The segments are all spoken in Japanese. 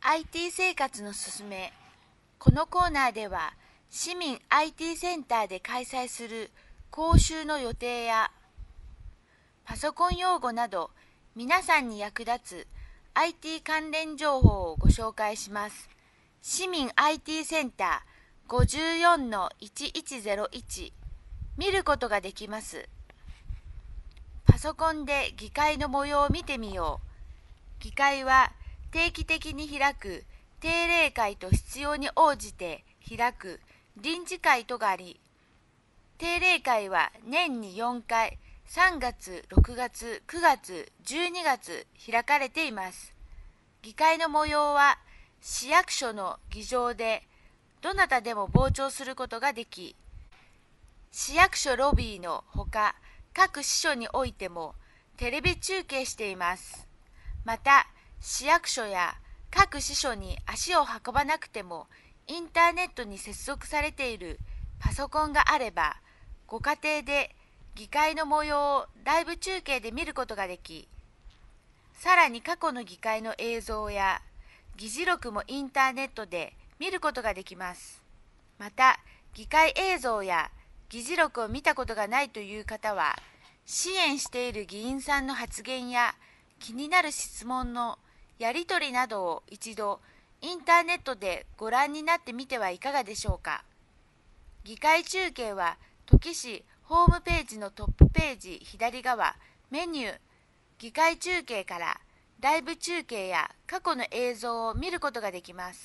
IT 生活のすすめ。このコーナーでは市民 IT センターで開催する講習の予定やパソコン用語など皆さんに役立つ IT 関連情報をご紹介します。市民 IT センター 54-1101 見ることができます。パソコンで議会の模様を見てみよう。議会は定期的に開く定例会と必要に応じて開く臨時会とがあり、定例会は年に4回、3月、6月、9月、12月開かれています。議会の模様は市役所の議場でどなたでも傍聴することができ、市役所ロビーのほか各支所においてもテレビ中継しています。また、市役所や各支所に足を運ばなくてもインターネットに接続されているパソコンがあれば、ご家庭で議会の模様をライブ中継で見ることができ、さらに過去の議会の映像や議事録もインターネットで見ることができます。また、議会映像や議事録を見たことがないという方は、支援している議員さんの発言や気になる質問のやり取りなどを一度インターネットでご覧になってみてはいかがでしょうか。議会中継は土岐市ホームページのトップページ左側メニュー議会中継からライブ中継や過去の映像を見ることができます。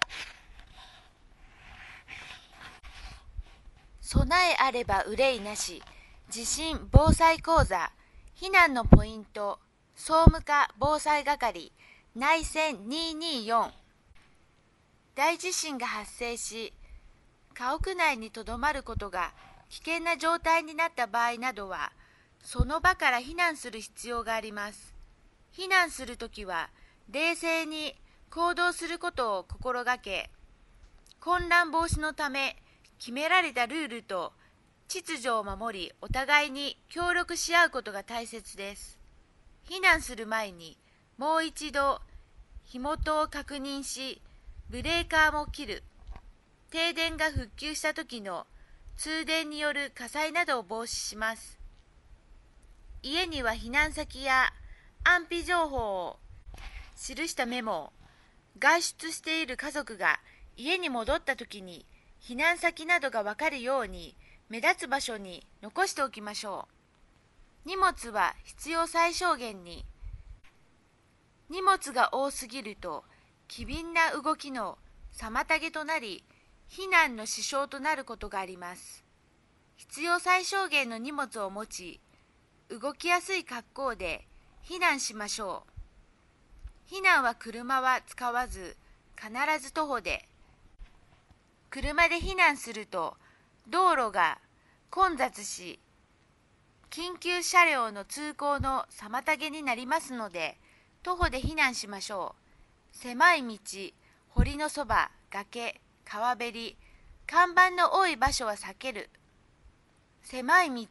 備えあれば憂いなし地震防災講座避難のポイント総務課防災係内線224。大地震が発生し家屋内にとどまることが危険な状態になった場合などはその場から避難する必要があります。避難するときは冷静に行動することを心がけ、混乱防止のため決められたルールと秩序を守り、お互いに協力し合うことが大切です。避難する前にもう一度火元を確認し、ブレーカーも切る。停電が復旧した時の通電による火災などを防止します。家には避難先や安否情報を記したメモを、外出している家族が家に戻った時に避難先などがわかるように目立つ場所に残しておきましょう。荷物は必要最小限に。荷物が多すぎると機敏な動きの妨げとなり、避難の支障となることがあります。必要最小限の荷物を持ち、動きやすい格好で避難しましょう。避難は車は使わず、必ず徒歩で。車で避難すると道路が混雑し、緊急車両の通行の妨げになりますので、徒歩で避難しましょう。狭い道、堀のそば、崖、川べり、看板の多い場所は避ける。狭い道、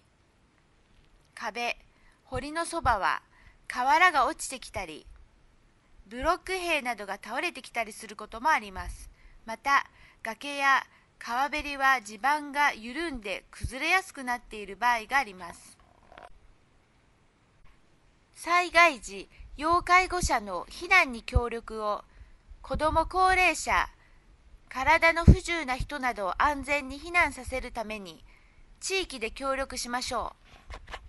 壁、堀のそばは瓦が落ちてきたり、ブロック塀などが倒れてきたりすることもあります。また、崖や川べりは地盤が緩んで崩れやすくなっている場合があります。災害時、要介護者の避難に協力を、子ども高齢者、体の不自由な人などを安全に避難させるために、地域で協力しましょう。